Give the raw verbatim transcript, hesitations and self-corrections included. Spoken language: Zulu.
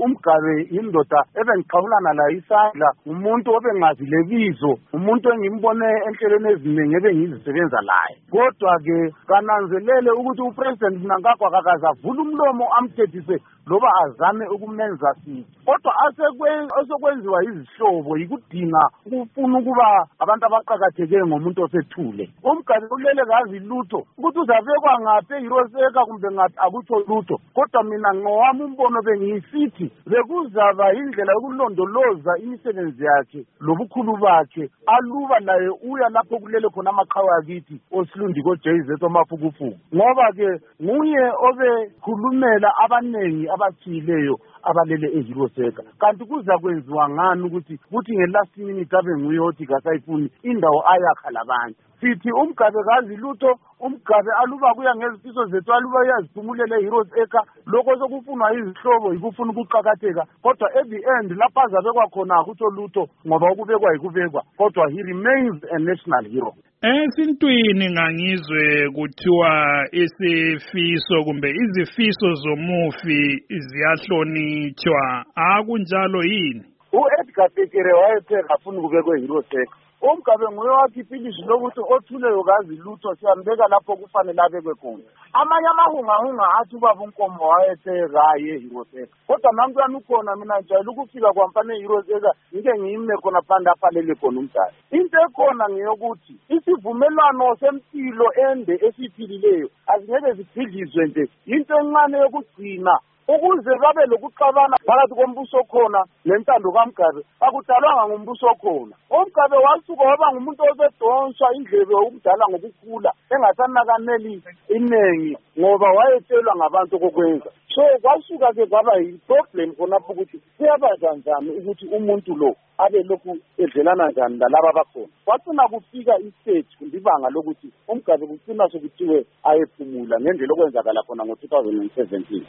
uMgabe indoda ebengiqhawulana la isandla, umuntu obengazi lebizo, umuntu engimbone enhlelweni eziningi ebengizisebenza laye. Kodwa ke kananzelele ukuthi uPresident Mnangagwa akazavula umlomo amthethise loba azame ukumenza sithi. Kodwa asekwenziwa izihlobo yikudinga ukufuna ukuba abantu abaqhakatheke ngomuntu osethule. uMgabe ulele kazi lutho ukuthi uzabekwa ngaphi eHiroseka kumbe ngathi akutho lutho. Kodwa mina ngowami umbono bengiyisithi bekuzaba indlela yokulondoloza imisebenzi yakhe lobukhulu bakhe aluba laye uya lapho kulele khona amaqhawe akithi oSilundi koJay Z oMafukufuku, ngoba ke nguye obekhulumela abanengi abathileyo abalele eHiroseka. Kanti kuza kwenziwa ngani ukuthi kuthi ngelast minute abe nguye othi kasayifuni indawo ayakha labanye. Sithi uMgabe kazi lutho, uMgabe aluba kuya ngezifiso zethu aluba uyaziphumulela eHiroseka, lokho sokufunwa izihlobo yikufuna ukuqhakatheka. Kodwa at the end lapha azabekwa khona akutho lutho ngoba ukubekwa yikubekwa, kodwa he remains a national hero. Esintwini ngangizwe kuthiwa isifiso kumbe izifiso zomufi ziyahlonitshwa, akunjalo yini? uEdgar Tekere wayethe afuna ukubekwa eHiroseka. uMgabe nguye wakhipha ilizwi lokuthi othuleyo kazi lutho siyambeka lapho kufanele abekwe khona. Amanye amahungahunga athi ubaba uNkomo wayethe kaye eHiroseka. Kodwa namntwana ukhona mina njalo ukufika kwamfana eHiroseka ngike ngiyime khona phanda aphalele khona umdala. Into ekhona ngeyokuthi isivumelwano sempilo ende esiphilileyo azingeke zibhidlizwe nje, into encane yokugcina ukuze babe lokuxabana phakathi kombuso khona lentando kaMgabe akudalwanga ngumbuso khona. uMgabe wasuka waba ngumuntu osedonswa indlebe ukudala ngokukhula engasanakaneli inengi ngoba wayetshelwa ngabantu okokwenza. So kwasuka ke kwaba yi-problem khonapho ukuthi kuyabaza njani ukuthi umuntu lo abe lokhu edlelana njani lalaba bakhona. Kwacina kufika istage kumbe ibanga lokuthi uMgabe kugcina sokuthiwe ayephumula ngendlela okwenzakala khona ngo two thousand seventeen.